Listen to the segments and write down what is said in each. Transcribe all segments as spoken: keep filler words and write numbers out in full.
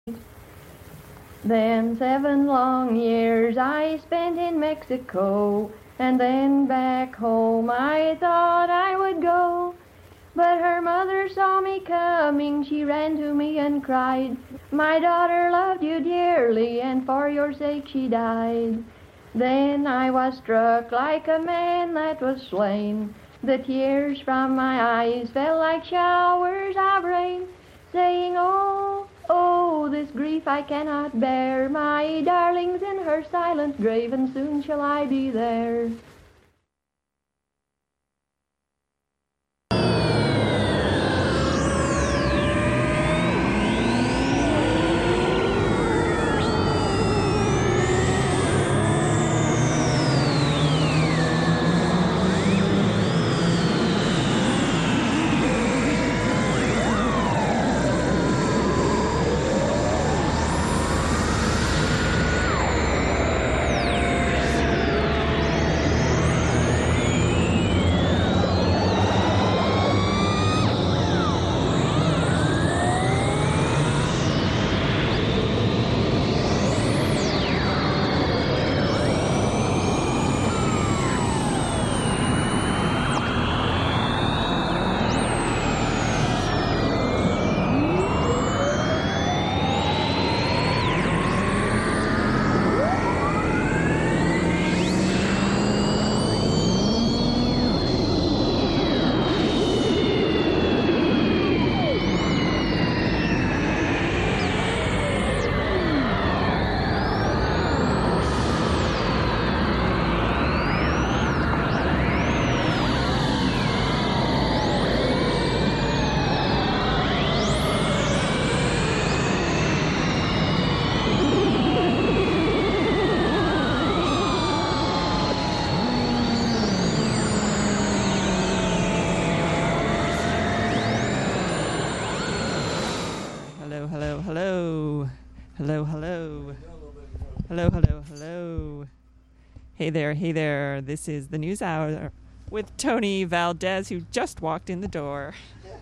Then seven long years I spent in Mexico, and then back home I thought I would go. But her mother saw me coming, she ran to me and cried, "My daughter loved you dearly, and for your sake she died." Then I was struck like a man that was slain. The tears from my eyes fell like showers of rain, saying, "Oh, oh, this grief I cannot bear. My darling's in her silent grave, and soon shall I be there." Hello, hello. Hello, hello, hello. Hey there, hey there. This is the News Hour with Tony Valdez, who just walked in the door.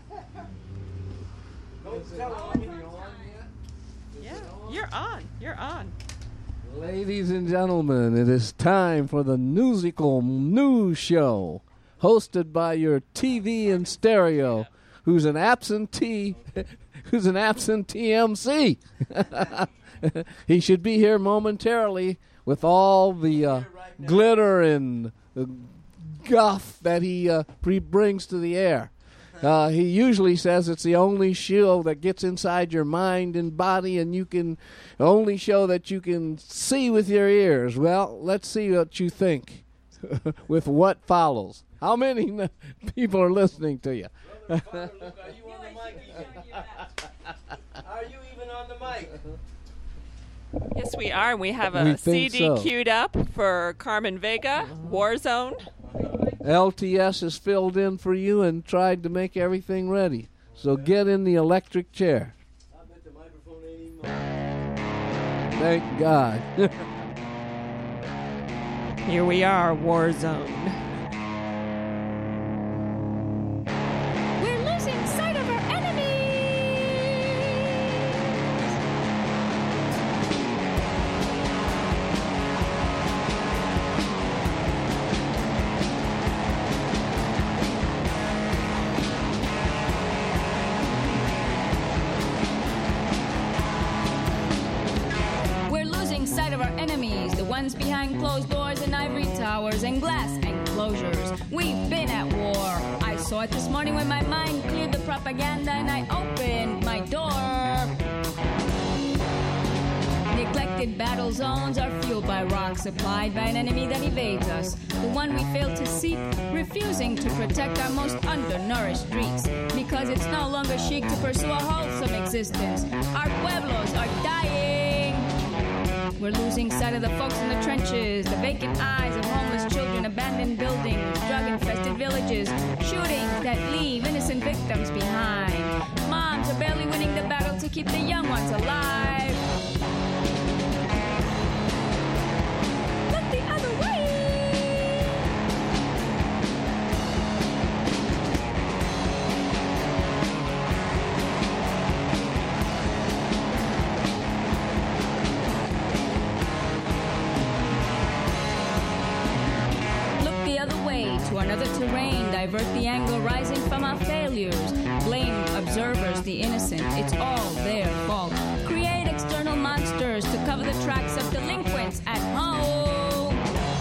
Yeah, you're on. You're on. Ladies and gentlemen, it is time for the Newsical News Show, hosted by your T V and stereo, who's an absentee, who's an absentee M C. He should be here momentarily with all the uh, glitter and uh, guff that he uh, pre- brings to the air. Uh, he usually says it's the only show that gets inside your mind and body, and you can only show that you can see with your ears. Well, let's see what you think with what follows. How many people are listening to you? Brother, Father Luke, are you on the mic? Are you even on the mic? Yes, we are. We have a We C think D so. queued up for Carmen Vega, Warzone. L T S has filled in for you and tried to make everything ready. So get in the electric chair. I bet the microphone ain't even on. Thank God. Here we are, Warzone. We're losing sight of our enemies! We're losing sight of our enemies, the ones behind closed doors and ivory towers and glass enclosures. We've been at war. I saw it this morning when my mind cleared the propaganda and I opened my door. Neglected battle zones are fueled by rock supplied by an enemy that evades us, the one we fail to seek, refusing to protect our most undernourished streets, because it's no longer chic to pursue a wholesome existence. Our pueblos are dying. We're losing sight of the folks in the trenches, the vacant eyes of homeless children, abandoned buildings, drug-infested villages, shootings that leave innocent victims behind. Moms are barely winning the battle to keep the young ones alive. Look the other way! another terrain, divert the anger rising from our failures, blame observers, the innocent, it's all their fault. Create external monsters to cover the tracks of delinquents at home.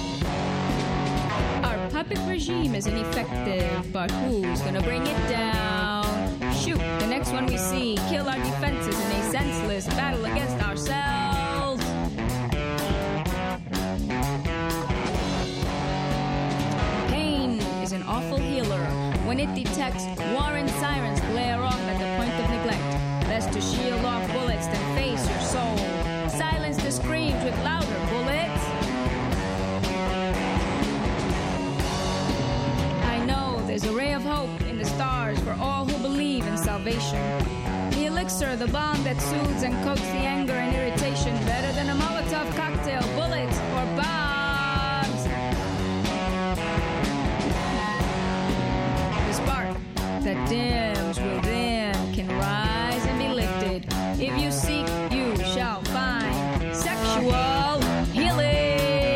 Our puppet regime is ineffective, but who's gonna bring it down? Shoot, the next one we see, kill our defenses in a senseless battle against ourselves. Pain is an awful healer when it detects warring sirens glare off at the point of neglect. Best to shield off bullets than face your soul. Silence the screams with louder bullets. I know there's a ray of hope in the stars for all who believe in salvation. The elixir, the balm that soothes and coaxes the anger and irritation, better than a Molotov cocktail, bullets, or bombs. The spark that dims within can rise and be lifted. If you seek, you shall find sexual healing.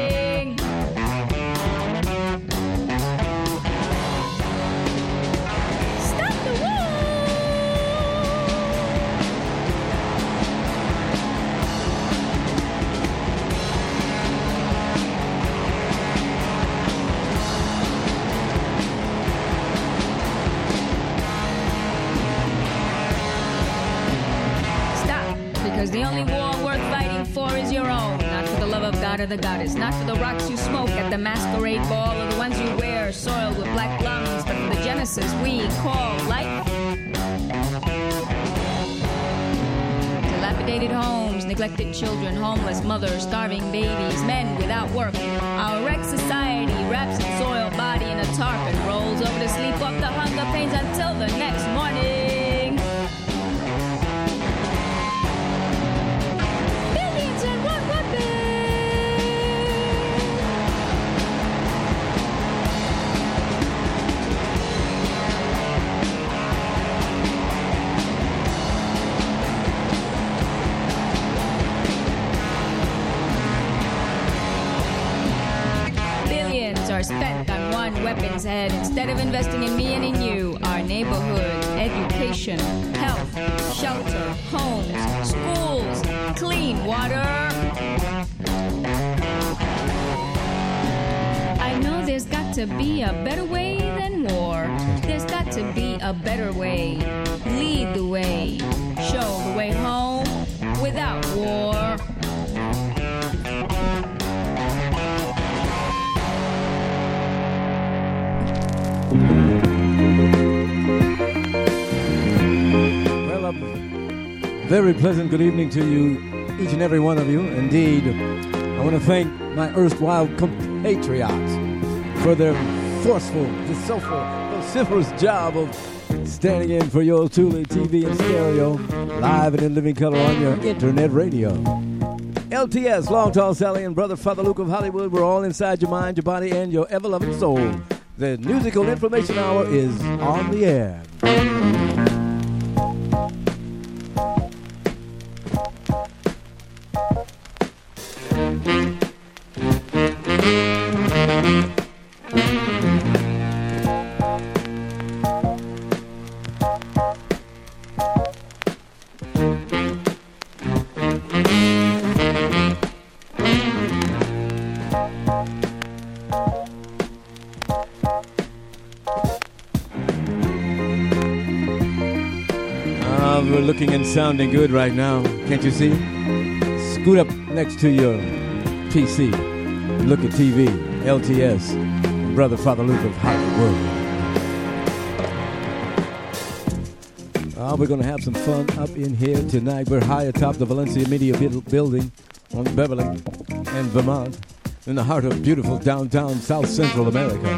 Because the only war worth fighting for is your own. Not for the love of God or the goddess. Not for the rocks you smoke at the masquerade ball or the ones you wear soiled with black lungs. But for the Genesis we call life. Dilapidated homes, neglected children, homeless mothers, starving babies, men without work. Our wrecked society wraps its soiled body in a tarp and rolls over to sleep off the hunger pains until the next morning. Are spent on one weapon's head instead of investing in me and in you, our neighborhood, education, health, shelter, homes, schools, clean water. I know there's got to be a better way than war. There's got to be a better way. Lead the way. Show the way home without war. Well, a very pleasant good evening to you, each and every one of you. Indeed, I want to thank my erstwhile compatriots for their forceful, vociferous job of standing in for your Thule T V and stereo, live and in living color on your internet radio. L T S, Long Tall Sally, and Brother Father Luke of Hollywood, we're all inside your mind, your body, and your ever-loving soul. The Musical Information Hour is on the air. Looking and sounding good right now. Can't you see? Scoot up next to your P C. Look at T V. L T S. Brother Father Luke of Hollywood. Uh, we're going to have some fun up in here tonight. We're high atop the Valencia Media Building on Beverly and Vermont, in the heart of beautiful downtown South Central America.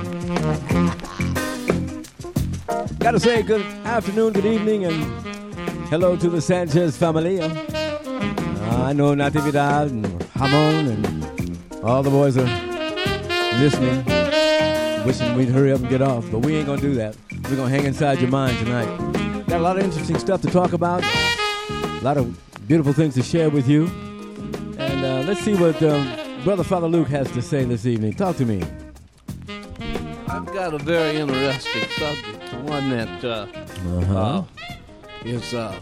Gotta say good afternoon, good evening, and hello to the Sanchez familia. Uh, I know Natividad and Jamon and all the boys are listening, wishing we'd hurry up and get off, but we ain't gonna do that. We're gonna hang inside your mind tonight. Got a lot of interesting stuff to talk about, a lot of beautiful things to share with you, and uh, let's see what um, Brother Father Luke has to say this evening. Talk to me. I'm I've got a very interesting subject, one that uh, Uh-huh. uh, is uh,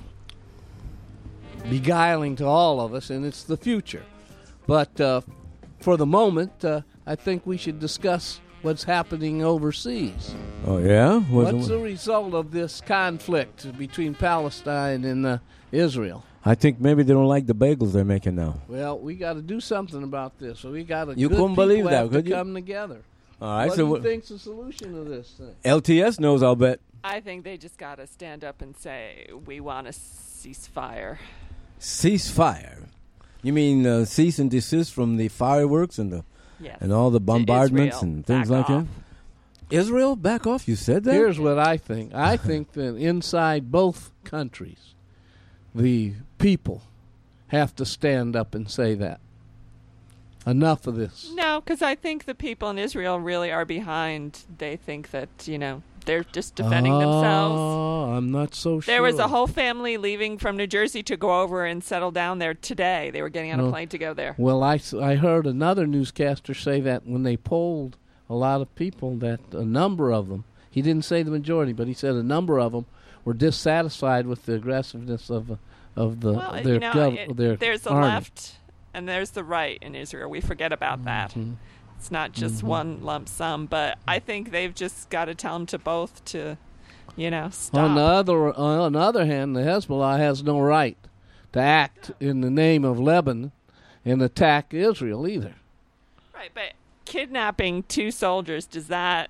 beguiling to all of us, and it's the future. But uh, for the moment, uh, I think we should discuss what's happening overseas. Oh, yeah? What's What's the- the result of this conflict between Palestine and uh, Israel? I think maybe they don't like the bagels they're making now. Well, we got to do something about this. So we got to. You good couldn't people believe that, have to could you? come together. All right, what so do you what- think's the solution to this thing? L T S knows, I'll bet. I think they just got to stand up and say, we want a ceasefire. Ceasefire. You mean uh, cease and desist from the fireworks and the Yes. and all the To bombardments Israel, and things back like off. that? Israel, back off. You said that? Here's what I think. I think that inside both countries, the people have to stand up and say that. Enough of this. No, because I think the people in Israel really are behind. They think that, you know, they're just defending oh, themselves. I'm not so sure. There was a whole family leaving from New Jersey to go over and settle down there today. They were getting on a No. plane to go there. Well, I, s- I heard another newscaster say that when they polled a lot of people, that a number of them, he didn't say the majority, but he said a number of them were dissatisfied with the aggressiveness of uh, of the Well, their you know, gov- it- their there's the army. left and there's the right in Israel. We forget about that. Mhm. It's not just Mhm. one lump sum, but I think they've just got to tell them to both to, you know, stop. On the other on the other hand, the Hezbollah has no right to act in the name of Lebanon and attack Israel either. Right, but kidnapping two soldiers, does that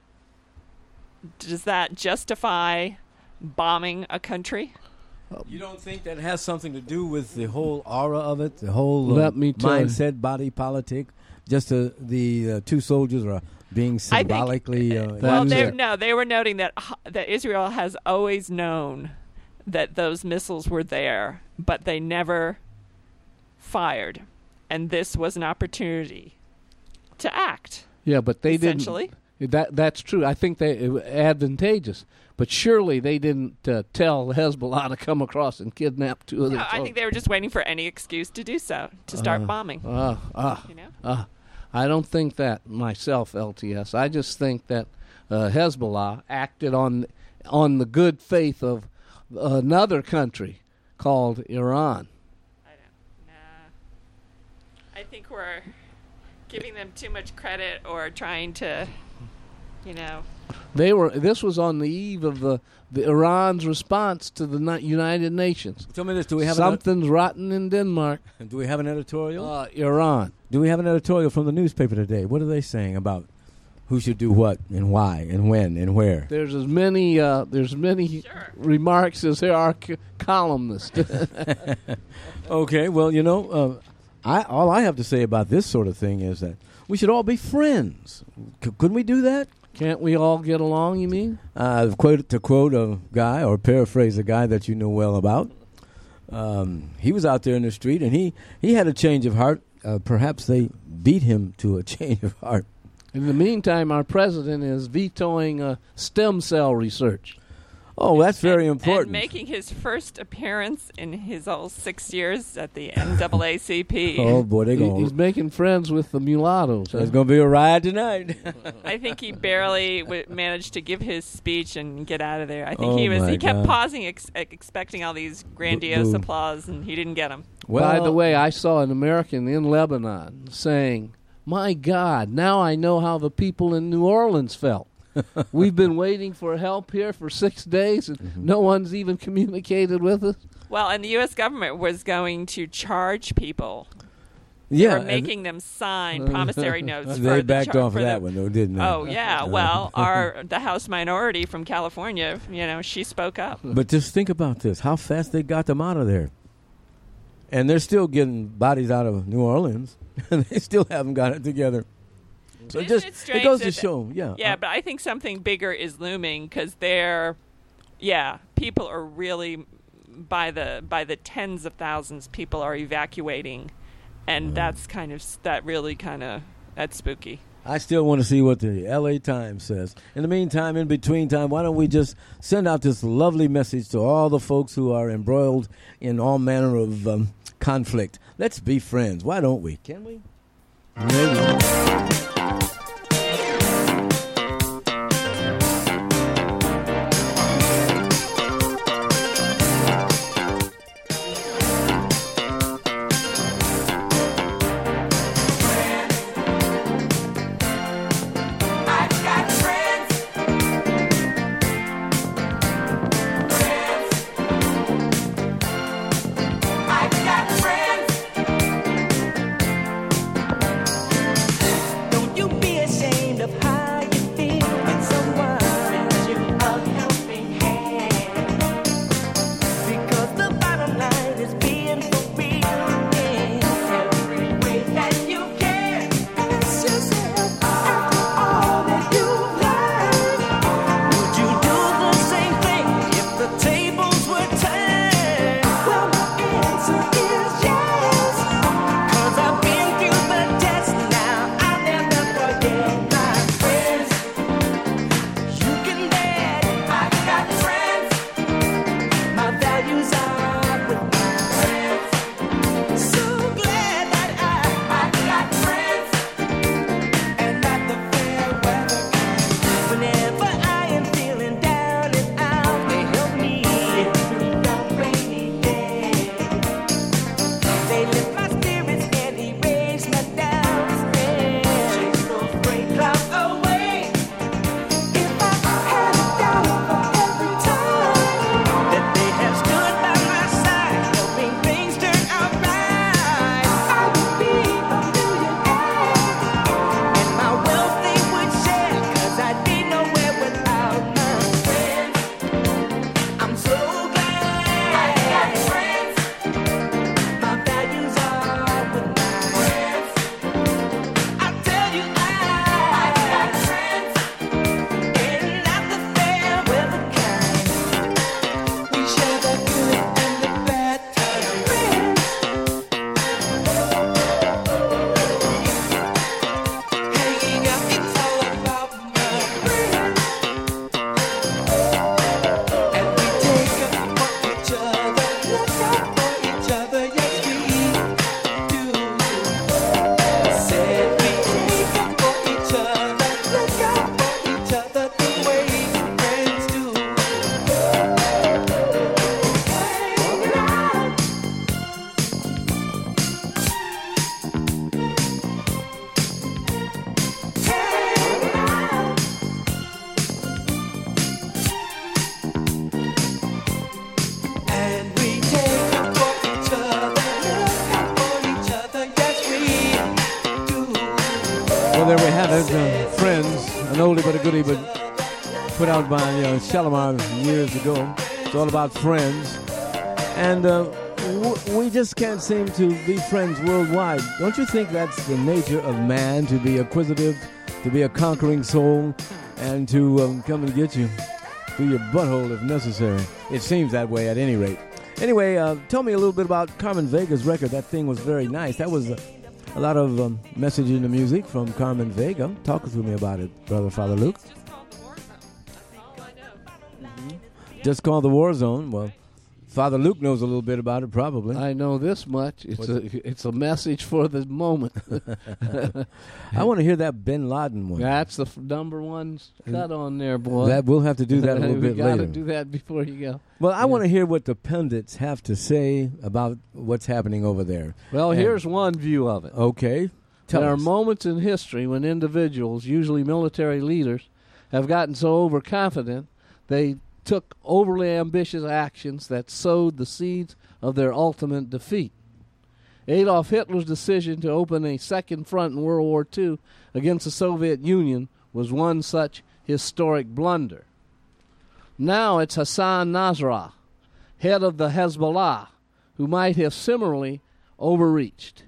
does that justify bombing a country? You don't think that has something to do with the whole aura of it, the whole uh, Let me tell you. mindset, body politic? Just uh, the uh, two soldiers are being I think- symbolically. Uh, Well, That they, is- no, they were noting that h- that Israel has always known that those missiles were there, but they never fired, and this was an opportunity to act. Yeah, but they Essentially. didn't. That that's true. I think they it was advantageous, but surely they didn't uh, tell Hezbollah to come across and kidnap two of their No, I think they were just waiting for any excuse to do so, to start bombing. Ah, ah, You know? ah. I don't think that myself, L T S. I just think that uh, Hezbollah acted on on the good faith of another country called Iran. I don't. Nah. I think we're giving them too much credit or trying to, you know. They were. This was on the eve of the, the Iran's response to the Ni- United Nations. Tell me this: Do we have Something's rotten in Denmark. An, do we have an editorial? Uh, Iran. do we have an editorial from the newspaper today? What are they saying about who should do what and why and when and where? There's as many. Uh, there's many Sure. remarks as there are c- columnists. Okay, well, you know, uh, I all I have to say about this sort of thing is that we should all be friends. C- couldn't we do that? Can't we all get along? You mean? Uh, quote to quote a guy or paraphrase a guy that you know well about. Um, he was out there in the street and he, he had a change of heart. Uh, perhaps they beat him to a change of heart. In the meantime, our president is vetoing uh, stem cell research. Oh, that's very and, important. And making his first appearance in his all six years at the N double A C P. Oh boy, they He- going. he's making friends with the mulattoes. huh? There's going to be a riot tonight. I think he barely w- managed to give his speech and get out of there. I think Oh he was. my He kept God. pausing, ex- expecting all these grandiose Boo. applause, and he didn't get them. By the way, I saw an American in Lebanon saying, "My God, now I know how the people in New Orleans felt. We've been waiting for help here for six days, and Mm-hmm. no one's even communicated with us." Well, and the U S government was going to charge people. They yeah, were making them sign promissory notes. they for the backed char- off for of the- that one, though, didn't they? Oh yeah. Well, our the House minority from California, you know, she spoke up. But just think about this: how fast they got them out of there, and they're still getting bodies out of New Orleans, and they still haven't got it together. So Isn't just it it strange goes to that- show, yeah. Yeah, uh, but I think something bigger is looming because they're, yeah, people are really by the by the tens of thousands. People are evacuating, and that's kind of s- that really kind of that's spooky. I still want to see what the L A Times says. In the meantime, in between time, why don't we just send out this lovely message to all the folks who are embroiled in all manner of um, conflict? Let's be friends. Why don't we? Can we? Maybe. Well, there we have it. Uh, Friends, an oldie but a goodie, but put out by uh, Shalimar years ago. It's all about friends. And uh, w- we just can't seem to be friends worldwide. Don't you think that's the nature of man, to be acquisitive, to be a conquering soul, and to um, come and get you through your butthole if necessary? It seems that way at any rate. Anyway, uh, tell me a little bit about Carmen Vega's record. That thing was very nice. That was... Uh, A lot of um, message in the music from Carmen Vega. Talk to me about it, Brother Father Luke. Just called the War Zone. Well, Father Luke knows a little bit about it, probably. I know this much. It's a it's a message for the moment. I want to hear that Bin Laden one. That's the f- number one cut on there, boy. That we'll have to do that a little we bit gotta later. do that before you go. Well, I Yeah. want to hear what the pundits have to say about what's happening over there. Well, And- here's one view of it. Okay. Tell there us. are moments in history when individuals, usually military leaders, have gotten so overconfident they took overly ambitious actions that sowed the seeds of their ultimate defeat. Adolf Hitler's decision to open a second front in World War Two against the Soviet Union was one such historic blunder. Now it's Hassan Nasrallah, head of the Hezbollah, who might have similarly overreached.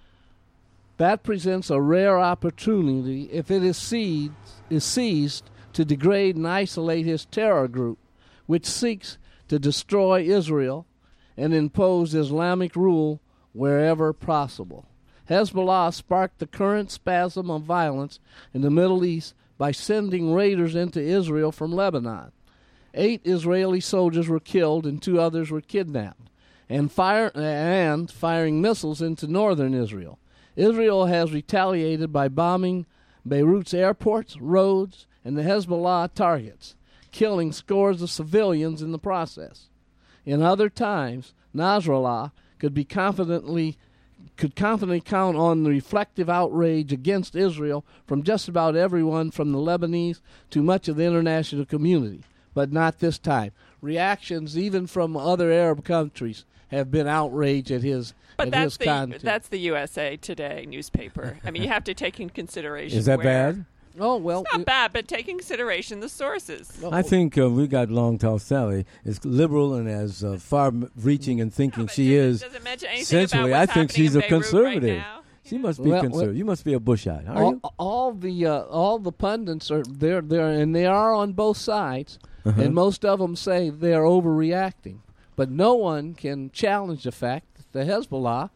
That presents a rare opportunity if it is seized, is seized to degrade and isolate his terror group, which seeks to destroy Israel and impose Islamic rule wherever possible. Hezbollah sparked the current spasm of violence in the Middle East by sending raiders into Israel from Lebanon. Eight Israeli soldiers were killed and two others were kidnapped, and, fire, and firing missiles into northern Israel. Israel has retaliated by bombing Beirut's airports, roads, and the Hezbollah targets, killing scores of civilians in the process. In other times, Nasrallah could be confidently could confidently count on the reflective outrage against Israel from just about everyone from the Lebanese to much of the international community, but not this time. Reactions even from other Arab countries have been outraged at his But at that's his the content. that's the U S A Today newspaper. I mean, you have to take in consideration. Is that where- bad? Oh, well, It's not bad, but take in consideration the sources. I think uh, we got Long Tall Sally as liberal and as uh, far-reaching in thinking but she does it- is. does it mention anything Essentially, about I what's think happening she's in a Beirut conservative. right now? She must be Well, conservative. well- You must be a Bushite, are all, you? all the uh, all the pundits are there there and they are on both sides, Uh-huh. and most of them say they are overreacting. But no one can challenge the fact that the Hezbollah,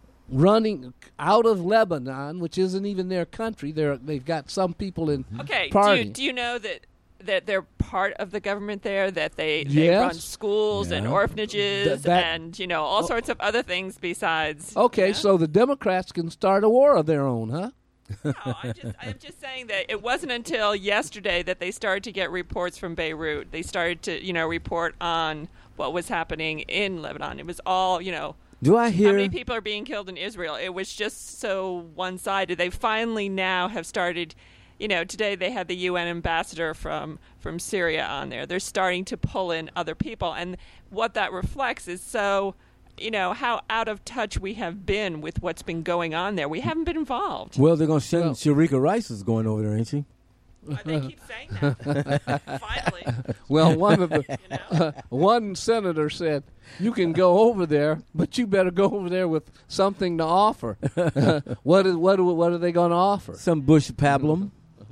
running out of Lebanon, which isn't even their country, they're they've got some people in Okay, do party. you, do you know that that they're part of the government there, that they, they Yes. run schools and Yeah. orphanages Th- that- and, you know, all sorts of other things besides... Okay, you know? so the Democrats can start a war of their own, huh? No, I'm just, I'm just saying that it wasn't until yesterday that they started to get reports from Beirut. They started to, you know, report on what was happening in Lebanon. It was all, you know, Do I how hear? many people are being killed in Israel. It was just so one-sided. They finally now have started, you know, today they had the U N ambassador from, from Syria on there. They're starting to pull in other people. And what that reflects is so... you know, how out of touch we have been with what's been going on there. We haven't been involved. Well, they're going to send Well- Sharika Rice is going over there, ain't she? Uh, they keep saying that. Finally. Well, one of the You know? uh, one senator said, "You can go over there, but you better go over there with something to offer." what is what? What are they going to offer? Some Bush pablum.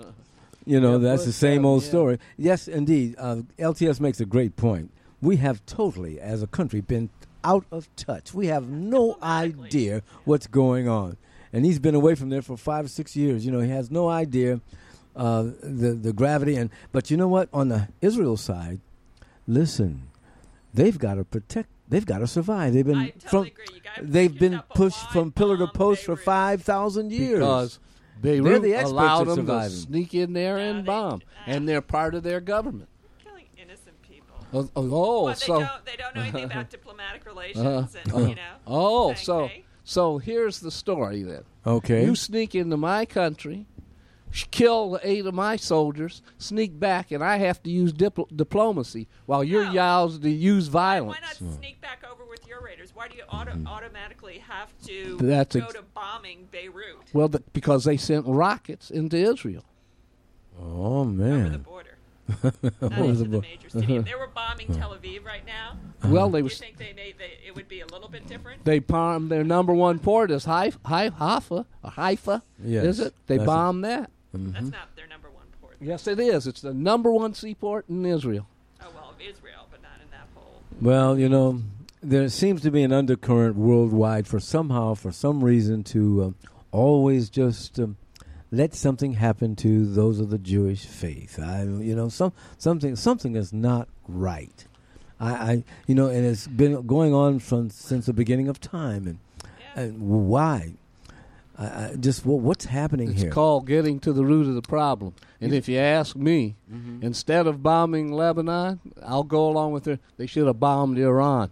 You know, Yeah, that's Bush the same pablum, old yeah. story. Yes, indeed. Uh, L T S makes a great point. We have totally, as a country, been out of touch. We have no idea what's going on. And he's been away from there for five or six years. You know, he has no idea uh, the the gravity. And but you know what? On the Israel side, listen, they've got to protect. They've got to survive. They've been I totally from. agree. You gotta They've protect been yourself, but pushed why from pillar to bomb post for Beirut? five thousand years. Because They're Beirut the experts allowed at them surviving. to sneak in there Yeah, and they- bomb, and they're part of their government. Killing innocent people. Oh, oh, But they so don't. They don't know anything about diplomatic relations, Uh, and uh, you know. oh, saying, so hey, so here's the story then. Okay. You sneak into my country, sh- kill eight of my soldiers, sneak back, and I have to use dipl- diplomacy while you're No. yowls to use violence. Why not sneak back over with your raiders? Why do you auto- automatically have to That's go ex- to bomb bombing Beirut Well, the, because they sent rockets into Israel. Oh over the man. border, Over not the into the bo- major city. If they were bombing Tel Aviv right now, Well, they do you was think they made they, it would be a little bit different? they bombed their number one port is Haifa, Haifa, or Haifa, Yes, is it? They that's it. bombed that. That's not their number one port. Yes, it is. It's the number one seaport in Israel. Oh well, of Israel, but not in that whole. Well, you know, there seems to be an undercurrent worldwide for somehow, for some reason, to um, always just um, let something happen to those of the Jewish faith. I, you know, some something something is not right. I, I you know, and it's been going on from since the beginning of time, and Yeah. and why? I, I just well, what's happening It's here? called getting to the root of the problem. And if you ask me, instead of bombing Lebanon, I'll go along with her. They should have bombed Iran.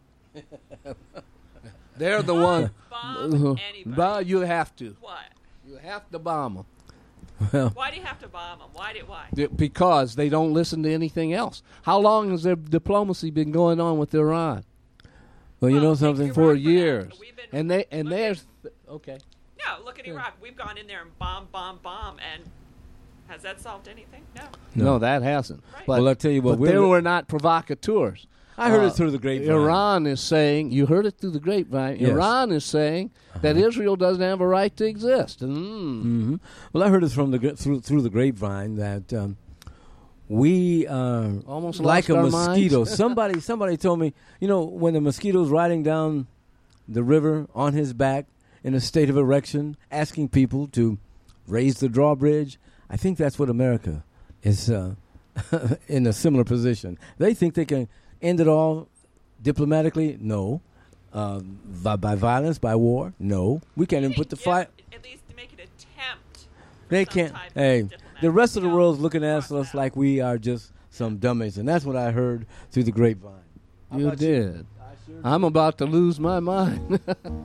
They're the one. Bomb anybody. Well, you have to. What? You have to bomb them. Well, Why do you have to bomb them? Why did why? Because they don't listen to anything else. How long has their diplomacy been going on with Iran? well, you Well, know take something. Iraq For that. years. We've been And they and looking- there's okay. No, look at Iraq. We've gone in there and bomb, bomb, bomb, and has that solved anything? No. No, that hasn't. Right. But, Well, I'll tell you what, but we're- they were not provocateurs. I heard Uh, it through the grapevine. Iran is saying, you heard it through the grapevine, Yes. Iran is saying that Israel doesn't have a right to exist. Mm. hmm Well, I heard it from the gra- through through the grapevine that um, we are Almost like lost a our mosquito. minds. somebody somebody told me, you know, when the mosquito's riding down the river on his back in a state of erection, asking people to raise the drawbridge. I think that's what America is uh, in a similar position. They think they can end it all diplomatically. No. Um, by, by violence, by war. No. We can't even put the Give- fight. At least to make an attempt. for They some can't. type of Hey, diplomatic- the rest of the No, world's looking at cross us that. like we are just some dummies, and that's what I heard through the grapevine. How You about did. I'm about to lose my mind.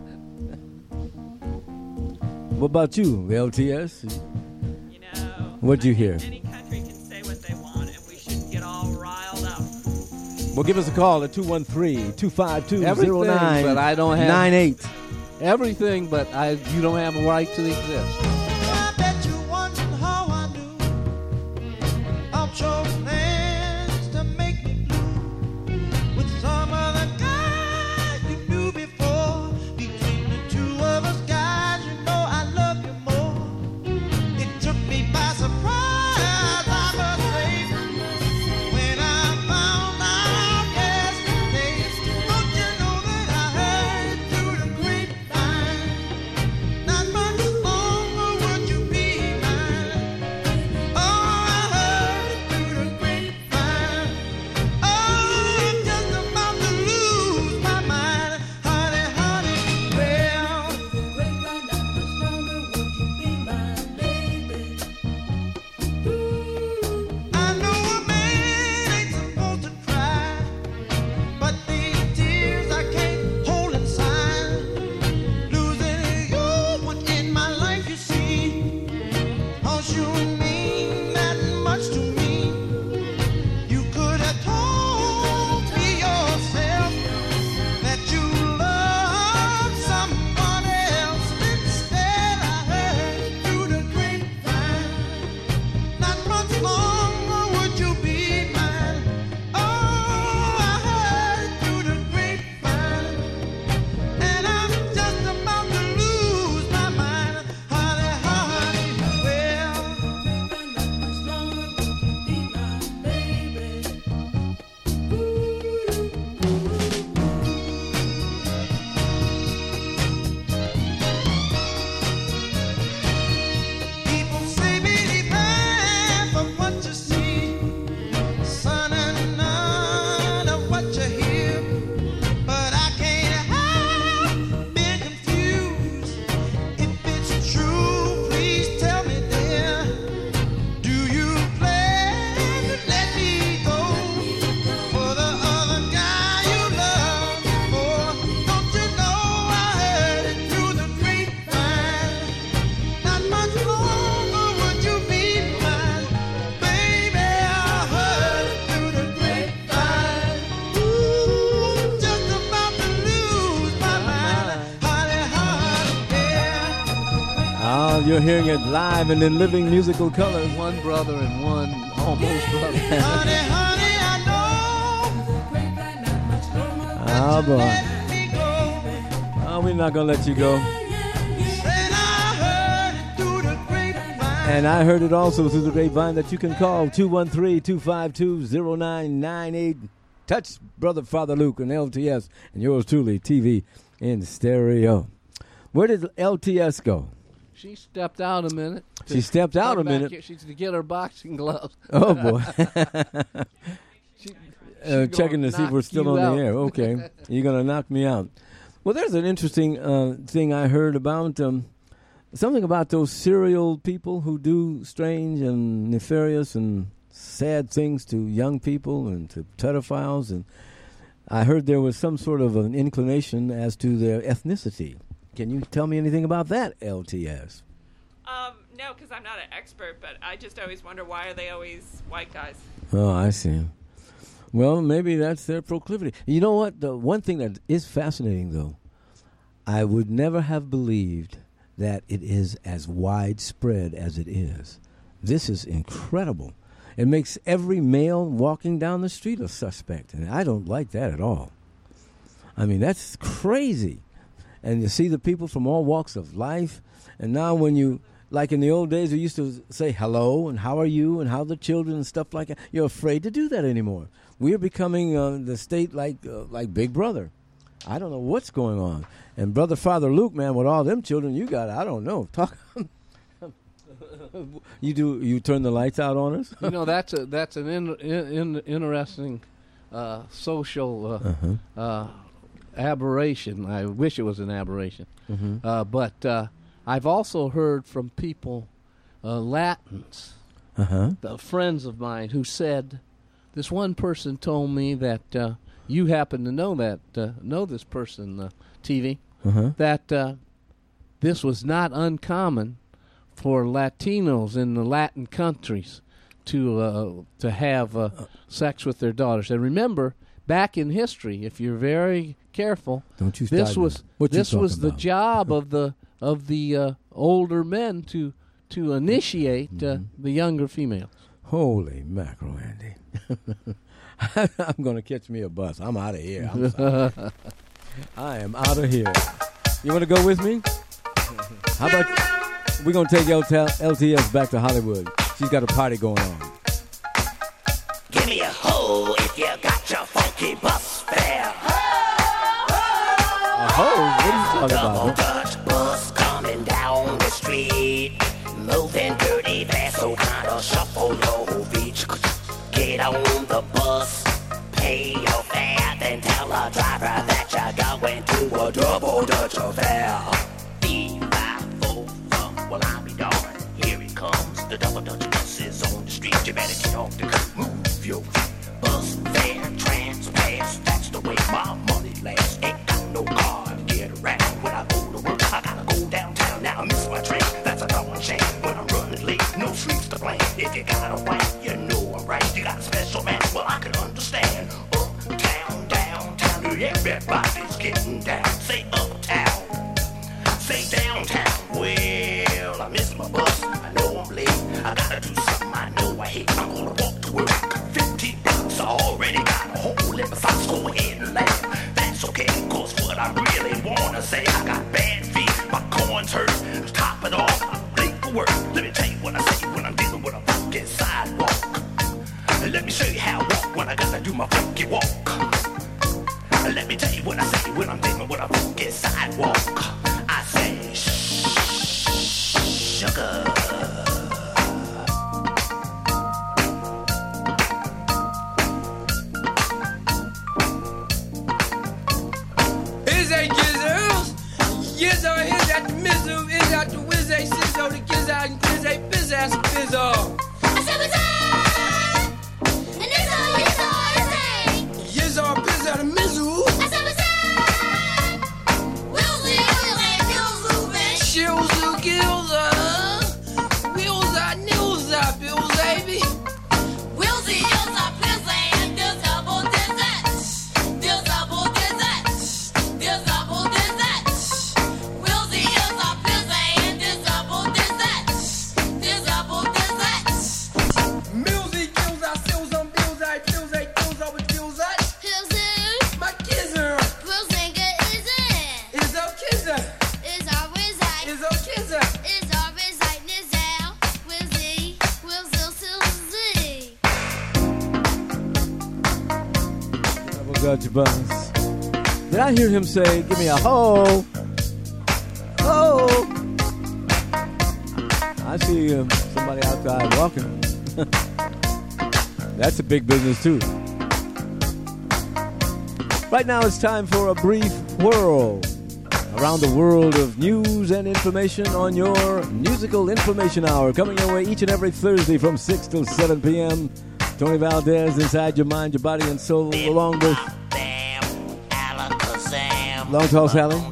What about you, L T S? You know. What'd you I hear? think Any country can say what they want, and we shouldn't get all riled up. Well, give us a call at two one three, two five two, zero Everything, nine but I don't have- nine eight. Everything, but I you don't have a right to exist. I bet you wondering how I knew I'll show plans to make me blue with some other guy you knew before. Between the two of us guys, you know I love you more. It took me by surprise, I must say, when I found out yesterday. Don't you know that I heard through the grapevine? Not much longer Ah, you're hearing it live and in living musical color. One brother and one almost brother. Honey, honey, I know. Oh, boy. Let me go. Oh, we're not going to let you go. Said I heard it through the grapevine. And I heard it also through the grapevine that you can call two one three, two five two, zero nine nine eight. Touch Brother Father Luke and L T S and yours truly, T V in stereo. Where did L T S go? She stepped out a minute. She stepped out a Come back minute. here. She's to get her boxing gloves. Oh, boy. She- Uh, She's checking gonna to see if knock we're still you on out. the air. Okay. You're going to knock me out. Well, there's an interesting uh, thing I heard about um, something about those serial people who do strange and nefarious and sad things to young people and to pedophiles. And I heard there was some sort of an inclination as to their ethnicity. Can you tell me anything about that, L T S? Um, no, because I'm not an expert, but I just always wonder, why are they always white guys? Oh, I see. Well, maybe that's their proclivity. You know what? The one thing that is fascinating, though, I would never have believed that it is as widespread as it is. This is incredible. It makes every male walking down the street a suspect, and I don't like that at all. I mean, that's crazy. And you see the people from all walks of life, and now when you... Like in the old days, we used to say hello and how are you and how are the children and stuff like that. You're afraid to do that anymore. We're becoming uh, the state like uh, like Big Brother. I don't know what's going on. And Brother Father Luke, man, with all them children you got, I don't know. Talk. you do you turn the lights out on us? You know, that's a that's an in, in, in, interesting uh, social uh, Uh-huh. uh, aberration. I wish it was an aberration, Mhm. uh, but uh, I've also heard from people, uh, Latins, Uh-huh. uh, friends of mine, who said, this one person told me that uh, you happen to know that uh, know this person, uh, T V, Uh-huh. that uh, this was not uncommon for Latinos in the Latin countries to uh, to have uh, sex with their daughters. And remember, back in history, if you're very careful, Don't you this start was now. What you this was talking the about? job of the of the uh, older men to to initiate uh, Mm-hmm. the younger females. Holy mackerel, Andy. I'm going to catch me a bus. I'm out of here. I'm sorry. I am out of here. You want to go with me? How about we're going to take L T S back to Hollywood. She's got a party going on. Give me a hoe if you got your funky bus fare. A hoe? What are you talking Double about? Dutch bus coming down the street, moving dirty fast, so kinda shuffle your feet. Get on the bus, pay your fare, then tell the driver that you're going to a double Dutch affair. B five four four, well I'll be darned. Here it comes, the double Dutch bus is on the street. You better get off the curb, move your feet. Bus fare, trans-pass, that's the way my money lasts. Ain't got no car to get around when I go to work. I gotta go downtown, now I miss my train. That's a darn shame when I'm running late, no streets to blame. If you got a wife, you know I'm right. You got a special man, well I can understand. Uptown, downtown, everybody's getting down. Say uptown, say downtown. Well, I miss my bus, I know I'm late. I gotta do something I know I hate. I'm gonna walk to work. fifteen bucks, I already got a hole in my socks. Go ahead and laugh. That's okay, cause what I really wanna say, I got bad feet, my corns hurt. Top it off, I'm late for work. Let me tell you what I say when I'm dealing with a funky sidewalk. Let me show you how I walk when I gotta do my funky walk. Let me tell you what I say when I'm dealing with a funky sidewalk. I say, sugar. Is a gizzles? Yes, or is that the mizzle? Is that the whiz a sizzle? The giz out and quiz a biz ass bizzle. I said, what's up? And this all, this all, this ain't. Yes, or biz out the mizzle. I said, what's up? We'll see, we'll see, we'll see, baby. Shills, the gills, uh. Wheels out, nils out, bills, baby. We'll see, you'll stop, we'll say, and this double dessert. This double dessert. This double dessert. We'll see, you'll stop, we'll say, and this double Dutch bus. Did I hear him say, give me a ho? Ho! I see um, somebody outside walking. That's a big business, too. Right now it's time for a brief whirl around the world of news and information on your Musical Information Hour, coming your way each and every Thursday from six till seven p.m. Tony Valdez inside your mind, your body, and soul, along with Long Tall Sally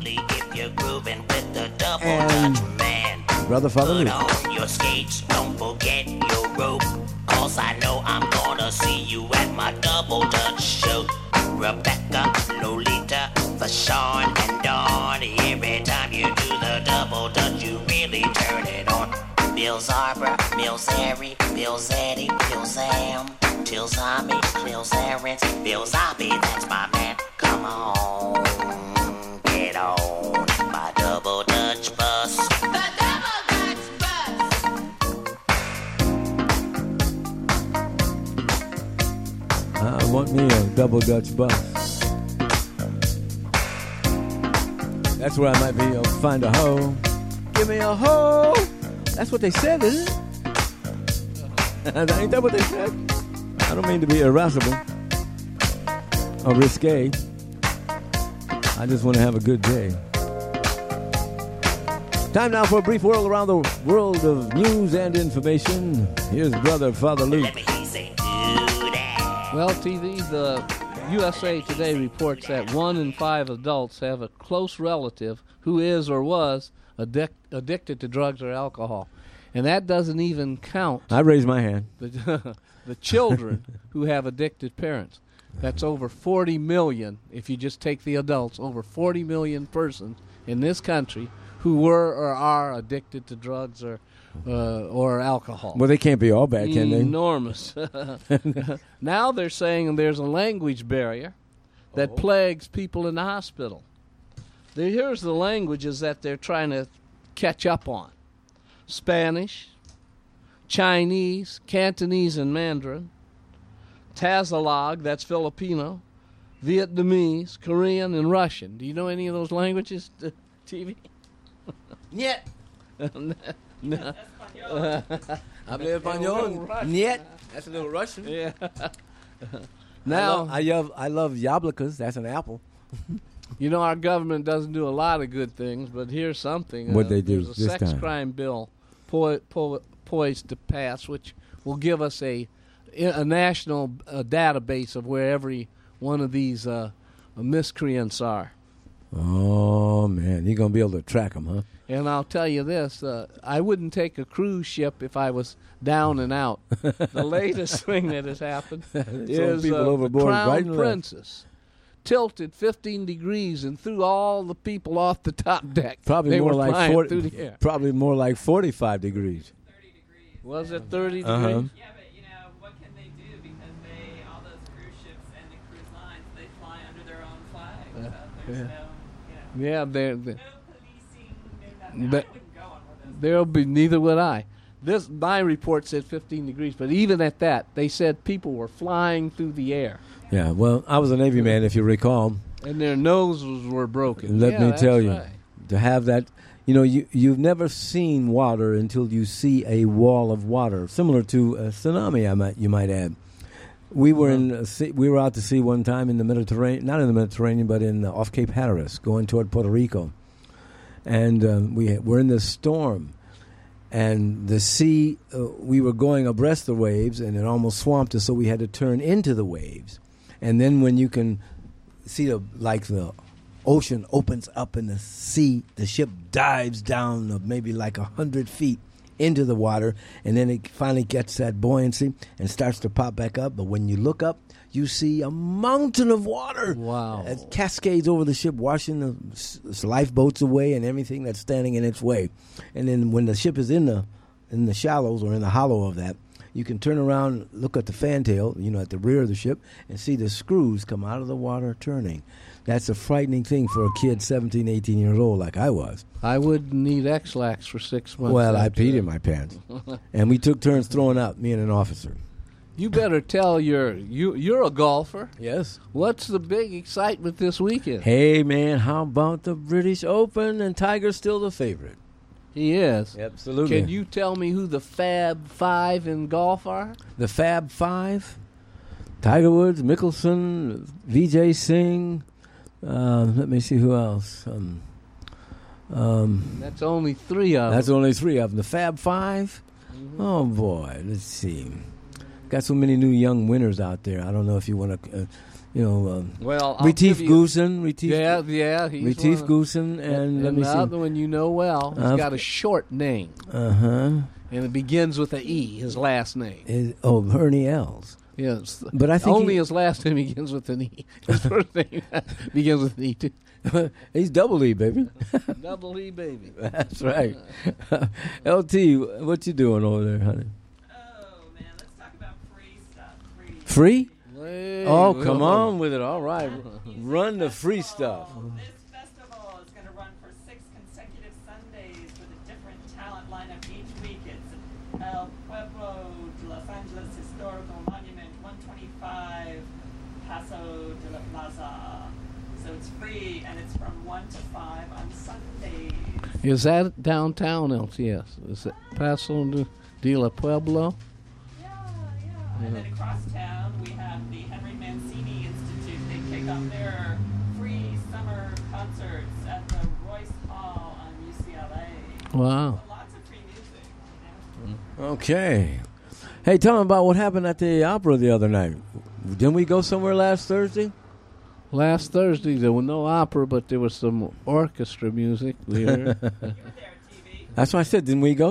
and Brother Father Lee. Put on your skates, don't forget your rope, 'cause I know I'm gonna see you at my Double Dutch show. Rebecca, Lolita, Fashawn, and Dawn. Every time you do the Double Dutch, you really turn it on. Bill Zarbor, Bill Zary, Bill Zeddy, Bill Zam, Till Zombie, Bill Zarens, Bill Zombie, that's my man. Come on, get on my Double Dutch bus. The Double Dutch bus. I want me a Double Dutch bus. That's where I might be. I'll find a hoe. Give me a hoe. That's what they said, isn't it? Ain't that what they said? I don't mean to be irascible or risque. I just want to have a good day. Time now for a brief whirl around the world of news and information. Here's Brother Father Luke. Well, T V, the U S A Today reports that one in five adults have a close relative who is or was addic- addicted to drugs or alcohol. And that doesn't even count I raise my hand. the, the children who have addicted parents. That's over forty million, if you just take the adults, over forty million persons in this country who were or are addicted to drugs or uh, or alcohol. Well, they can't be all bad, can they? Enormous. Now they're saying there's a language barrier that Oh. plagues people in the hospital. There, here's the languages that they're trying to catch up on. Spanish, Chinese, Cantonese and Mandarin, Tagalog, that's Filipino, Vietnamese, Korean, and Russian. Do you know any of those languages, T V? Niet. No. Habla español. Niet. That's a little Russian. Yeah. Now Now, I love I love yablocas. That's an apple. you know, our government doesn't do a lot of good things, but here's something. What'd they do There's a this sex time? crime bill po- po- poised to pass, which will give us a a national uh, database of where every one of these uh, miscreants are. Oh man, you're gonna be able to track them, huh? And I'll tell you this, uh, I wouldn't take a cruise ship if I was down and out. The latest thing that has happened is people uh, overboard the Crown right and left. Princess tilted fifteen degrees and threw all the people off the top deck. Probably they more were like flying forty. through the air. Probably more like forty-five degrees. Was it thirty Uh-huh. degrees? Yeah, but you know, what can they do? Because they, all those cruise ships and the cruise lines, they fly under their own flag. So there's yeah. no, you know, Yeah, they're, they're, no policing, no nothing. But- I wouldn't go on one of those. there'll be, neither would I. This, my report said fifteen degrees, but even at that, they said people were flying through the air. Yeah. Well, I was a Navy man, if you recall. And their noses were broken. Let Yeah, me that's tell you, right. to have that, you know, you you've never seen water until you see a wall of water, similar to a tsunami. I might you might add. We were in a sea, we were out to sea one time in the Mediterranean, not in the Mediterranean, but in uh, off Cape Hatteras, going toward Puerto Rico, and um, we were in this storm, and the sea. Uh, we were going abreast the waves, and it almost swamped us, so we had to turn into the waves, and then when you can see the like the ocean opens up in the sea, the ship dives down of maybe like a hundred feet into the water, and then it finally gets that buoyancy and starts to pop back up. But when you look up, you see a mountain of water. Wow. It cascades over the ship, washing the s- s- lifeboats away and everything that's standing in its way. And then when the ship is in the in the shallows or in the hollow of that, you can turn around, look at the fantail, you know, at the rear of the ship, and see the screws come out of the water turning. That's a frightening thing for a kid seventeen, eighteen years old like I was. I wouldn't need X-Lax for six months. Well, I after peed that. in my pants. And we took turns throwing up, me and an officer. You better tell your you you're a golfer. Yes. What's the big excitement this weekend? Hey, man, how about the British Open? And Tiger's still the favorite. He is. Absolutely. Can you tell me who the Fab Five in golf are? The Fab Five? Tiger Woods, Mickelson, Vijay Singh. Uh, let me see who else. Um, um, That's only three of that's them. only three of them. The Fab five? Mm-hmm. Oh, boy. Let's see. Got so many new young winners out there. I don't know if you want to, uh, you know. Um, Well, I'll Retief give you- Goosen. Retief, Yeah, yeah. He's Retief one of- Goosen. And, And, let me the see. other one you know well. He's Uh, got a short name, Uh-huh. and it begins with an E, his last name. Is, oh, Ernie Els. Yes. But I think Only he- his last name begins with an E. His first name begins with an E, too. He's double E, baby. Double E, baby. That's right. L T, what you doing over there, honey? Oh, man, let's talk about free stuff. Free. Free? Hey, Oh, well, come on with it. All right. Run the free stuff. This festival is going to run for six consecutive Sundays with a different talent lineup each week. It's El Pueblo de Los Angeles Historical Monument, one twenty-five Paso de la Plaza. So it's free, and it's from one to five on Sundays. Is that downtown, L T S? Is it Paso de, de la Pueblo? Yeah, yeah. And then across town, we have the Henry Mancini Institute. They kick off their free summer concerts at the Royce Hall on U C L A. Wow. So lots of free music, you know? Okay. Hey, tell me about what happened at the opera the other night. Didn't we go somewhere last Thursday? Last Thursday, there was no opera, but there was some orchestra music. Lear. You were there, T V. That's why I said, didn't we go?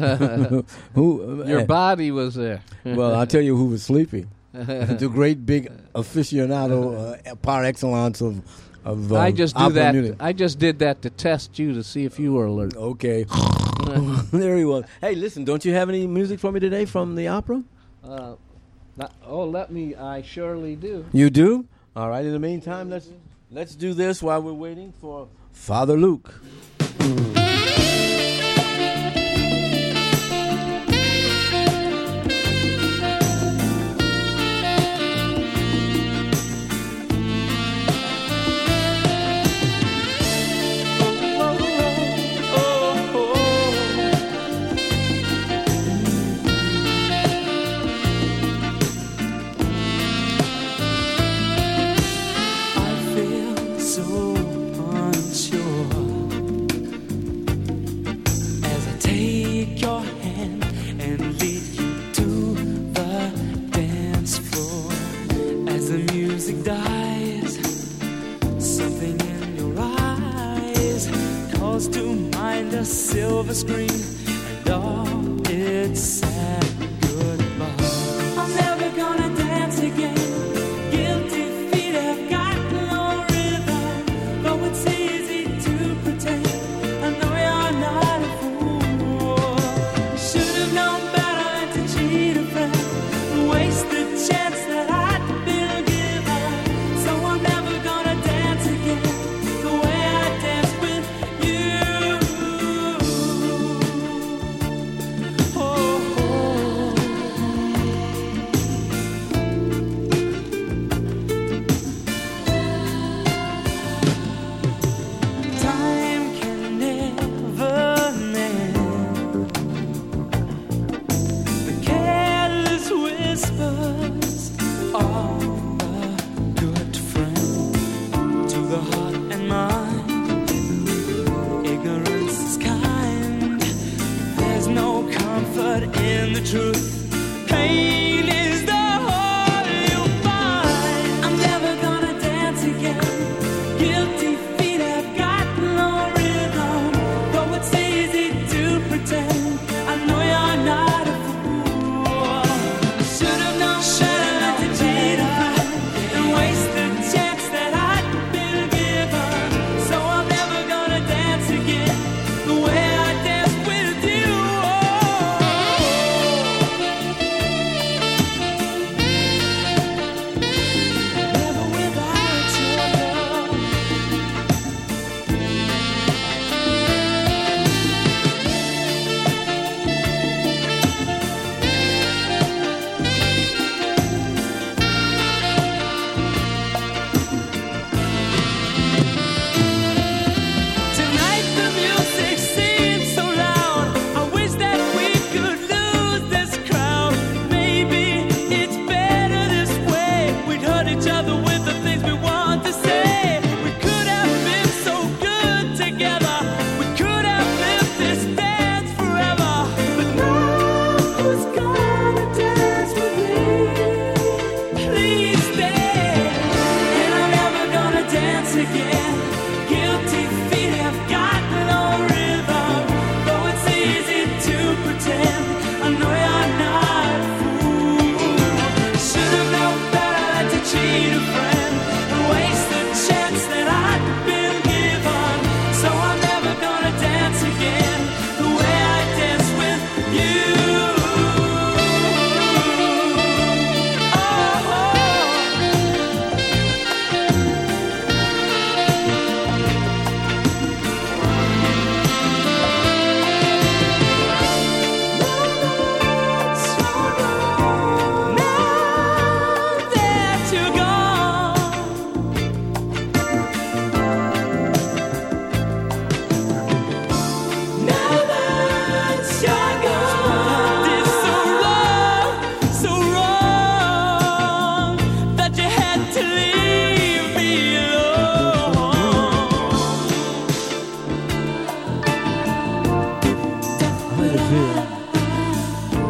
who? Your eh, body was there. Well, I'll tell you who was sleeping. The great big aficionado uh, par excellence of of uh, I just do opera that. music. I just did that to test you to see if you were alert. Okay. There he was. Hey, listen, don't you have any music for me today from the opera? Uh, not- oh, let me. I surely do. You do? All right. In the meantime, let's let's do this while we're waiting for Father Luke. I feel so unsure as I take your hand and lead you to the dance floor. As the music dies, something in your eyes calls to mind a silver screen and all its sad goodbye. I'm never gonna dance again. Guilty feet have got no rhythm, though it's easy to pretend. I know you're not a fool. Should have known better than to cheat a friend, waste the chance that I'd been given. So I'm never gonna dance again the way I danced with you. Oh, oh. Time can never mend the careless whispers of a good friend to the heart and mind. Ignorance is kind. There's no comfort in the truth. Pain is the whole you find. I'm never gonna dance again. Guilty feet have got no rhythm, though it's easy to pretend. I know you're not a fool. I should have known better to cheat a friend and waste the chance that I'd been given. So I'm never gonna dance again the way I danced with you. Oh.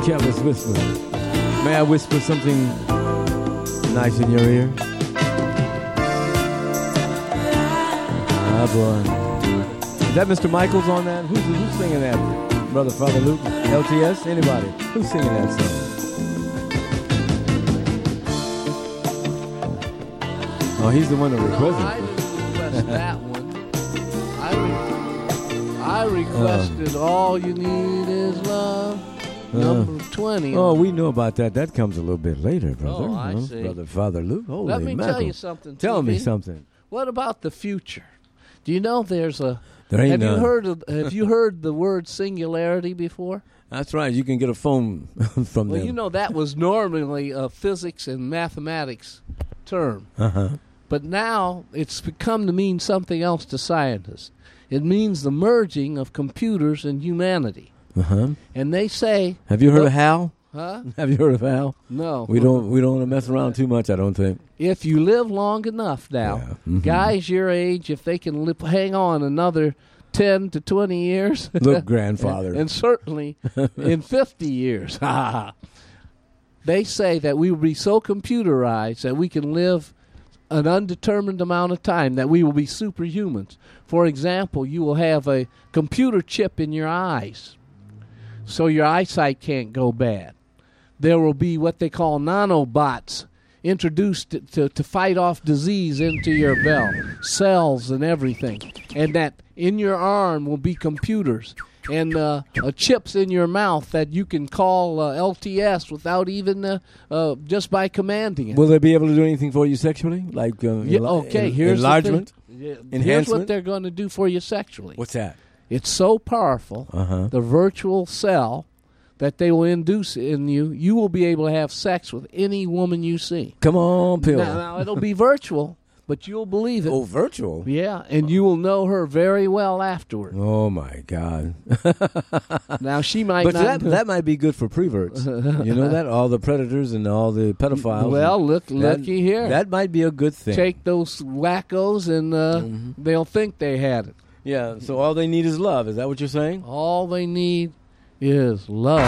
Careless Whisper. May I whisper something nice in your ear? Ah, boy. Is that Mister Michaels on that? Who's, who's singing that? Brother Father Luke? L T S? Anybody? Who's singing that song? Oh, he's the one that requested No, I it. didn't request that one. I, re- I requested All You Need Is Love, Uh, number twenty. Oh, we know about that. That comes a little bit later, brother. Oh, I Huh? see. Brother Father Luke. Holy Let me mackerel. tell you something, Tell T me V. something. What about the future? Do you know there's a... There ain't have none. you heard of, Have you heard the word singularity before? That's right. You can get a phone from Well, them. you know that was normally a physics and mathematics term. Uh-huh. But now it's become to mean something else to scientists. It means the merging of computers and humanity. Uh-huh. And they say... Have you heard Look- of Hal? Huh? Have you heard of Hal? No. We don't we don't want to mess around too much, I don't think. If you live long enough now, Yeah. Mhm. guys your age, if they can live, hang on another ten to twenty years... Look, grandfather. and, and certainly in fifty years, they say that we will be so computerized that we can live an undetermined amount of time, that we will be superhumans. For example, you will have a computer chip in your eyes, so your eyesight can't go bad. There will be what they call nanobots introduced to, to, to fight off disease into your bell, cells and everything. And that in your arm will be computers and uh, uh, chips in your mouth that you can call uh, L T S without even, uh, uh, just by commanding it. Will they be able to do anything for you sexually? Like uh, Yeah, enla- okay, en- here's enlargement? the thing. Yeah, Here's Enhancement? what they're going to do for you sexually. What's that? It's so powerful, Uh-huh. the virtual cell that they will induce in you, you will be able to have sex with any woman you see. Come on, Pill. Now, now it'll be virtual, but you'll believe it. Oh, virtual? Yeah, and you will know her very well afterward. Oh, my God. Now, she might But not... that, that might be good for preverts. You know that? All the predators and all the pedophiles. Well, look, That- looky here. That might be a good thing. Take those wackos and uh, Mm-hmm. they'll think they had it. Yeah, so all they need is love. Is that what you're saying? All they need is love.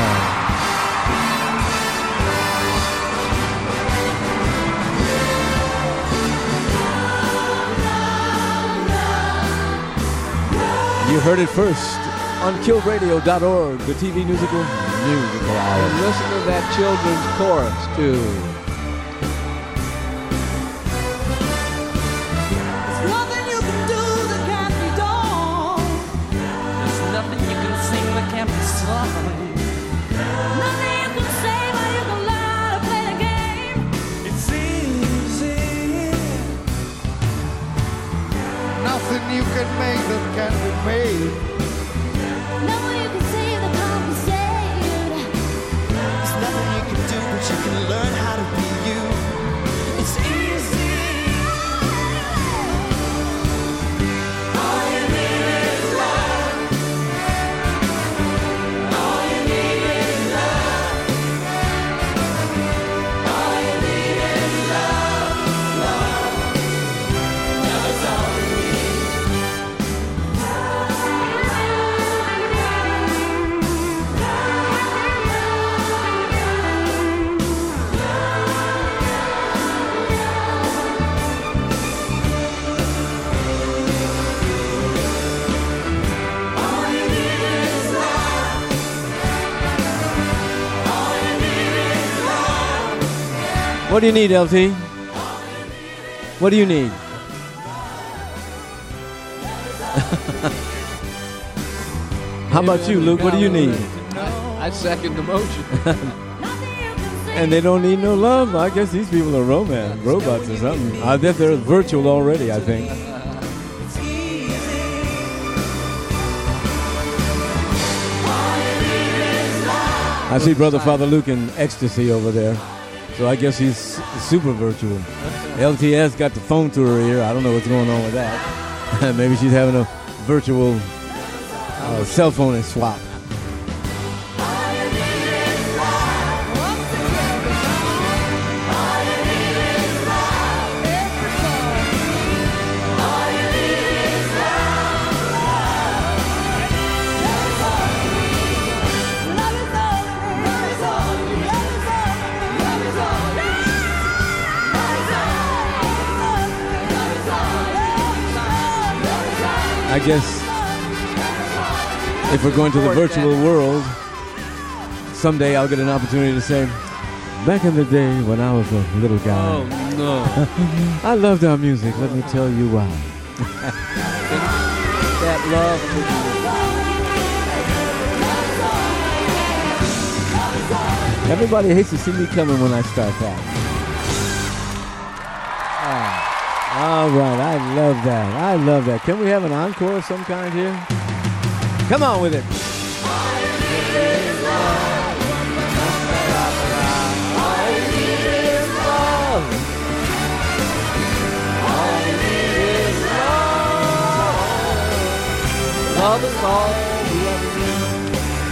You heard it first on killed radio dot org, the T V musical musical hour. And listen to that children's chorus, too. Nothing you can do that can't be done. There's nothing you can sing that can't be sung. Nothing you can say, but you can learn how to play the game. It's easy. Nothing you can make that can be made. Nothing you can say that can't be said. There's nothing you can do, but you can learn how to be you. It's easy. All you need is love. All you need is love. All you need is love. Love. Love's all you need. All you need is love. All you need is love. What do you need, L T? What do you need? How about you, Luke? What do you need? I, I second the motion. And they don't need no love. I guess these people are romance robots or something. I bet they're virtual already, I think. I see Brother Father Luke in ecstasy over there. So I guess he's super virtual. L T S got the phone to her ear. I don't know what's going on with that. Maybe she's having a virtual uh, cell phone swap. Love is all I guess if we're going to the virtual world, someday I'll get an opportunity to say, back in the day when I was a little guy, Oh, no. I loved our music. Let me tell you why. That love. Everybody hates to see me coming when I start that. Ah, all right, I love that. I love that. Can we have an encore of some kind here? Come on with it. Love is all we ever need.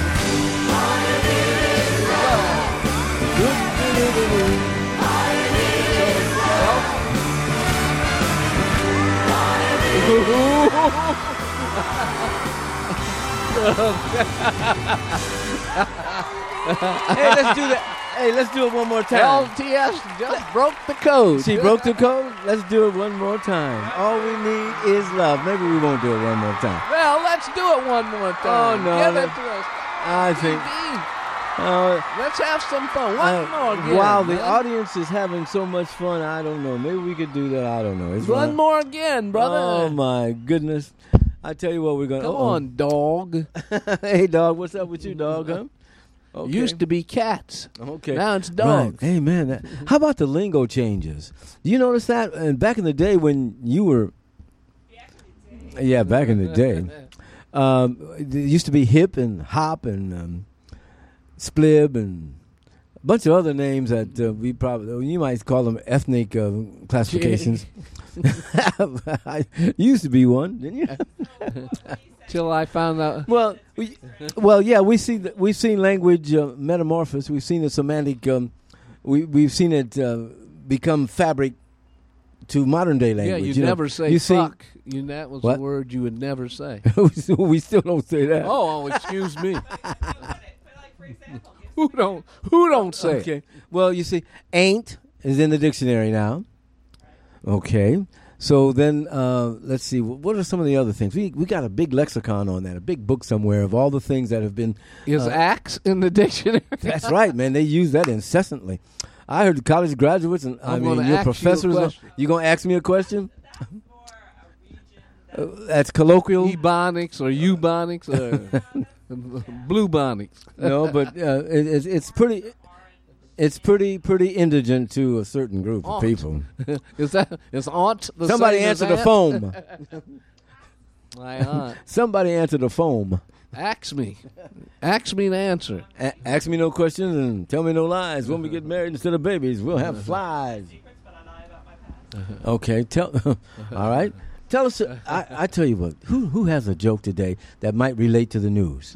Hey, let's do that. Hey, let's do it one more time. L T S just broke the code. She broke the code. Let's do it one more time. All we need is love. Maybe we won't do it one more time. Well, let's do it one more time. Oh, no, Give that- it to us. I think. Uh, Let's have some fun. One uh, more again. While the man. audience is having so much fun, I don't know. Maybe we could do that. I don't know. It's One fun. more again, brother. Oh my goodness! I tell you what, we're gonna. Come uh-oh. on, dog. Hey, dog. What's up with you, dog? Huh? Okay. Used to be cats. Okay. Now it's Right. dogs. Hey, man. That, how about the lingo changes? Do you notice that? And back in the day when you were. Yeah, back in the day. Um, there used to be hip and hop and um, splib and a bunch of other names that uh, we probably, you might call them ethnic uh, classifications. I used to be one, didn't you? Till I found out. Well, we, well, yeah, we see the, we've seen language uh, metamorphosis. We've seen the semantic. Um, we we've seen it uh, become fabric to modern day Yeah, language. you, know. never say You see- fuck. You, that was What? a word you would never say. we still don't say that. Oh, oh, excuse me. Who don't? Who don't say? it? Okay. Well, you see, ain't is in the dictionary now. Okay. So then, uh, let's see. wh- What are some of the other things? We we got a big lexicon on that, a big book somewhere of all the things that have been. Is uh, axe in the dictionary? That's right, man. They use that incessantly. I heard college graduates and I I'm mean gonna your ask you a professors. are- question. You gonna ask me a question? Uh, that's colloquial. Ebonics or Eubonics or Bluebonics. No, but uh, it, it's it's pretty. It's pretty pretty indigent to a certain group of Aunt. people. Is that is aunt the Somebody same as answer the aunt? phone. My aunt. Somebody answer the phone. Ask me. Ask me to answer. A- ask me no questions and tell me no lies. When we get married instead of babies, we'll have flies. Okay, tell. All right, tell us. I, I tell you what. Who who has a joke today that might relate to the news?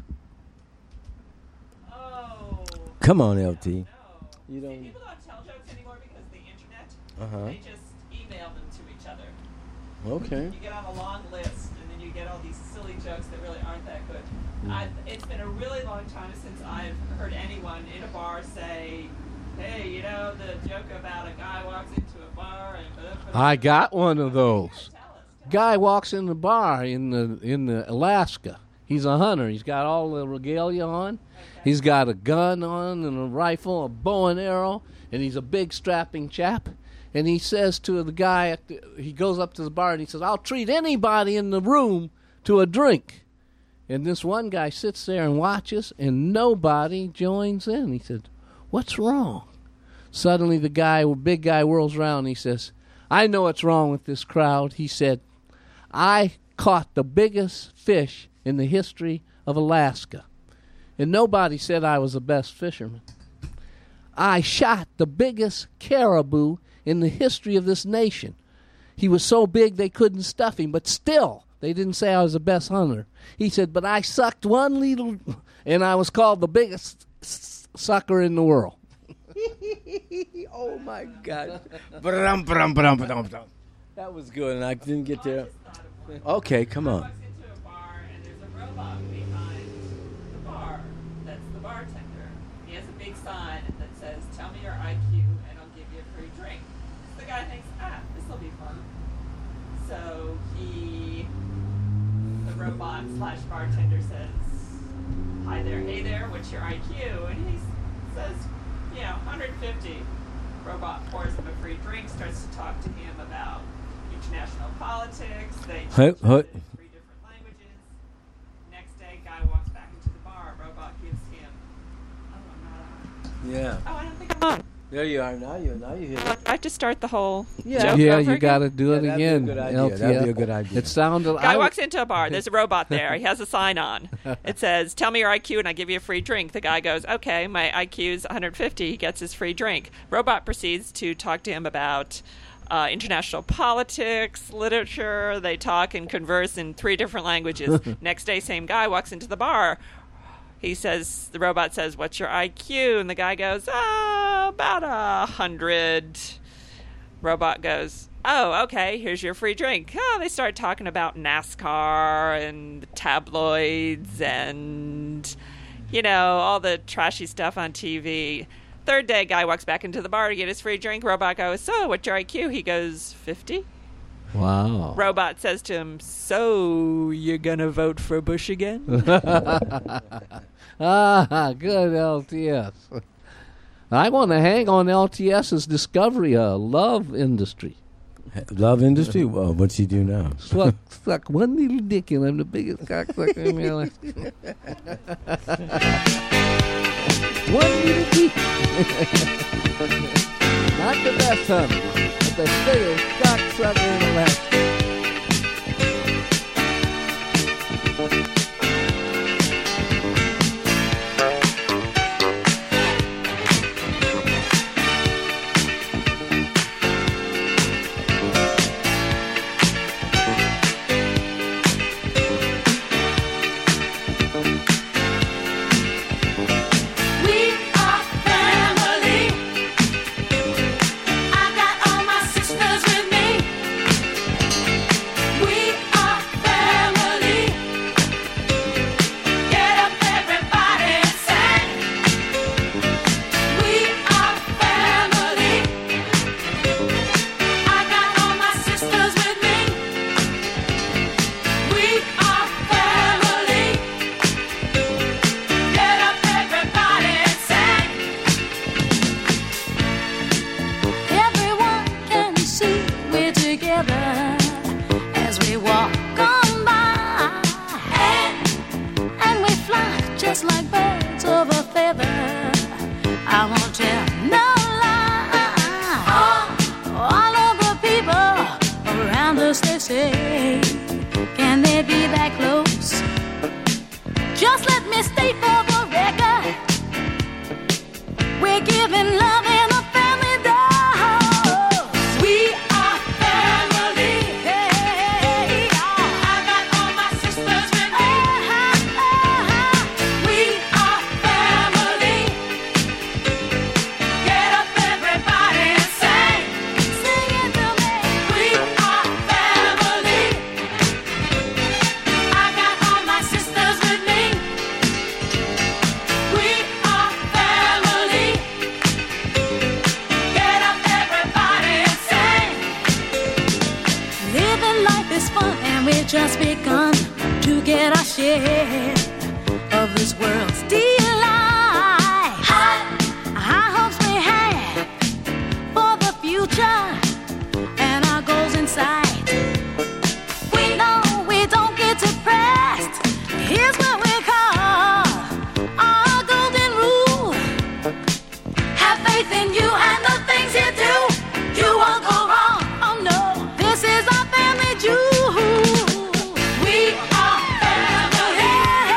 Oh. Come on, L T. You don't. People don't tell jokes anymore because of the internet. Uh-huh. They just email them to each other. Okay. You get on a long list, and then you get all these silly jokes that really aren't that good. Mm. I've, it's been a really long time since I've heard anyone in a bar say, "Hey, you know the joke about a guy walks into a bar and." I got one of those. Guy walks in the bar in the in the Alaska. He's a hunter. He's got all the regalia on. He's got a gun on and a rifle, a bow and arrow, and he's a big strapping chap. And he says to the guy, at the, he goes up to the bar and he says, "I'll treat anybody in the room to a drink." And this one guy sits there and watches, and nobody joins in. He said, "What's wrong?" Suddenly the guy, big guy, whirls around and he says, "I know what's wrong with this crowd." He said, "I caught the biggest fish in the history of Alaska, and nobody said I was the best fisherman. I shot the biggest caribou in the history of this nation. He was so big they couldn't stuff him, but still, they didn't say I was the best hunter." He said, "But I sucked one little, and I was called the biggest s- sucker in the world." Oh my God. Ba-dum, ba-dum, ba-dum, ba-dum, ba-dum. That was good, and I didn't get there. Okay, come on. Into a bar and there's a robot behind the bar. That's the bartender. He has a big sign that says, "Tell me your I Q and I'll give you a free drink." So the guy thinks, ah, this will be fun. So he robot slash bartender says, "Hi there, hey there, what's your I Q?" And he says, "You know, one hundred fifty." Robot pours him a free drink, starts to talk to him about international politics. They Hey, change hey. it in three different languages. Next day, guy walks back into the bar. Robot gives him. Oh, I'm not on. Yeah. Oh, I don't think I'm on. There you are. Now you now you hear it. I have to start the whole Yeah. joke Yeah, over you again? got to do Yeah, it that'd be a again. good idea. L T F. That'd be a good idea. It sounded. Guy I, walks into a bar. There's a robot there. He has a sign on. It says, "Tell me your I Q and I give you a free drink." The guy goes, "Okay, my I Q is one hundred fifty." He gets his free drink. Robot proceeds to talk to him about uh, international politics, literature. They talk and converse in three different languages. Next day, same guy walks into the bar. He says, the robot says, "What's your I Q?" And the guy goes, "Oh, about a hundred." Robot goes, "Oh, okay, here's your free drink." Oh, they start talking about NASCAR and the tabloids and, you know, all the trashy stuff on T V. Third day, guy walks back into the bar to get his free drink. Robot goes, "So, what's your I Q?" He goes, fifty. wow. Robot says to him, "So, you're going to vote for Bush again?" Ah, good L T S. I want to hang on LTS's discovery, uh, love industry. Love industry? Well, what's he do now? Suck, suck one little dick and I'm the biggest cocksucker in my life. One little dick. Not the best, honey, but the biggest cocksucker in the life. We are family. I got all my sisters with me. We are family. Get up, everybody, and sing. We are family. I got all my sisters with me. We are family. Get up, everybody, and sing. Everyone can see we're together as we walk on by, and, and we fly just like birds of a feather. I won't tell no lie. All, all of the people around us, they say, can they be that close? Just let me state for the record, we're giving love in a family dose. We are family. Hey, I got all my sisters with me. We are family. Get up, everybody, and sing. Sing it to me. We are family. I got all my sisters with me. We are family. Get up, everybody, and sing. Living life is fun, and we've just begun to get our share of this world's delight. High, high hopes we have for the future and our goals in sight. We know we don't get depressed. Here's what we call our golden rule. Have faith in you and the things you do. You won't go wrong. Oh no, this is our family jewel. We are family.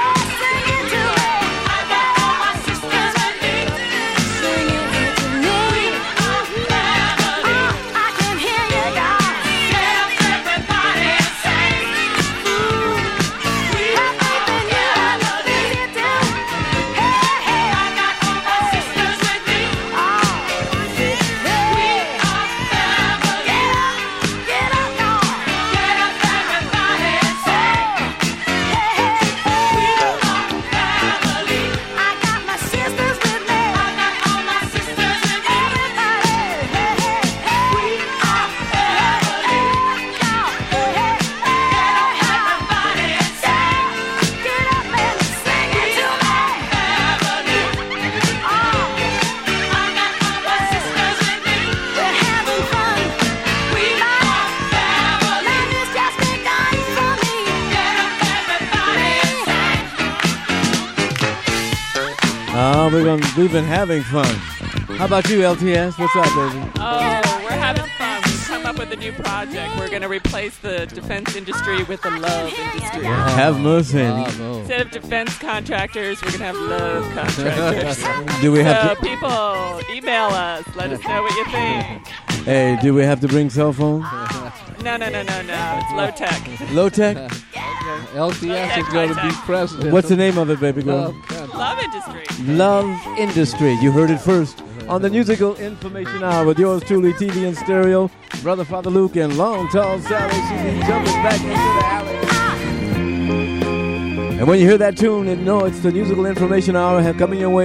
Oh, we're gonna, we've been having fun. How about you, L T S? What's up, baby? Oh, we're having fun. We've come up with a new project. We're going to replace the defense industry with the love industry. Have mercy. Instead of defense contractors, we're going to have love contractors. Do we have so to? people, email us. Let us know what you think. Hey, do we have to bring cell phones? No, no, no, no, no. It's low tech. Low tech? L T S is going to be president. What's the name of it, baby girl? Love, Love industry. Love Industry. You heard it first on the Musical Information Hour with yours truly, T V and Stereo, Brother Father Luke, and Long Tall Sally. She's jumping back into the alley. And when you hear that tune, and know it's the Musical Information Hour coming your way.